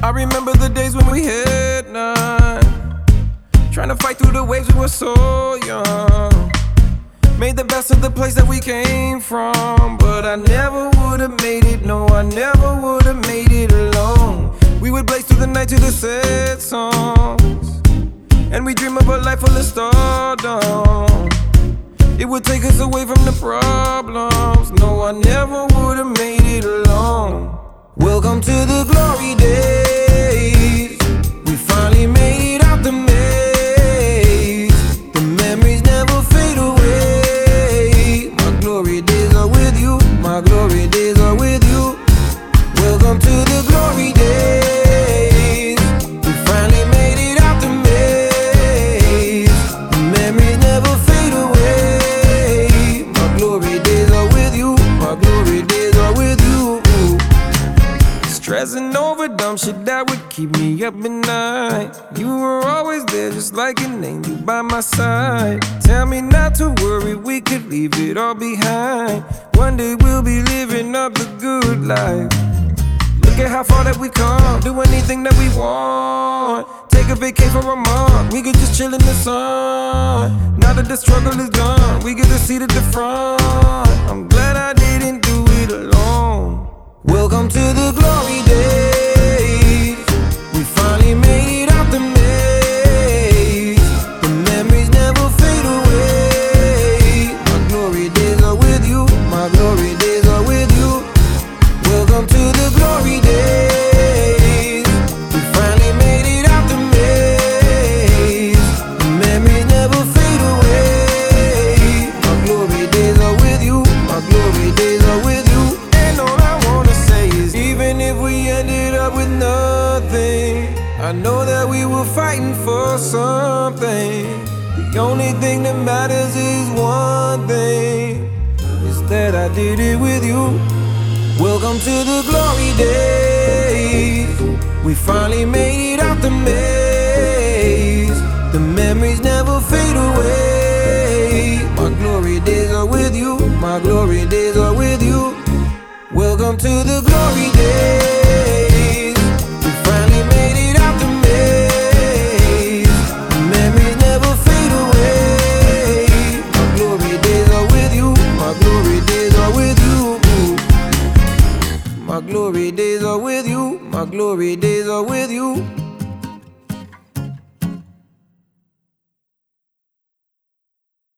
I remember the days when we had none, trying to fight through the waves, we were so young. Made the best of the place that we came from, but I never would've made it, no, I never would've made it alone. We would blaze through the night to the sad songs, and we dream of a life full of stardom. It would take us away from the problems, no, I never would've made it alone. Welcome to the glory days, we finally made it out the maze. The memories never fade away, my glory days are with you, my glory days are with you. Welcome to the glory days, we finally made it out the maze. The memories never fade away, my glory days are with you, my glory days are with you. Stressing over dumb shit that would keep me up at night. You were always there just like an angel by my side. Tell me not to worry, we could leave it all behind. One day we'll be living up the good life. Look at how far that we come, do anything that we want. Take a vacay for a month, we could just chill in the sun. Now that the struggle is done, we get a seat at the front. I'm glad I didn't do it alone. Welcome to the glory days, we finally made it out the maze. The memories never fade away, my glory days are with you, my glory days are with you. Welcome to the glory days, we finally made it out the maze. The memories never fade away, my glory days are with you, my glory days are with you. And all I wanna say is, even if we ended up with nothing, I know that we were fighting for something. The only thing that matters is one thing, is that I did it with you. Welcome to the glory days, we finally made it out the maze. The memories never fade away, my glory days are with you, my glory days are with you. Welcome to the glory days, we finally made it out the maze. The memories never fade away, my glory days are with you, my glory days are with you. My glory days are with you, my glory days are with you.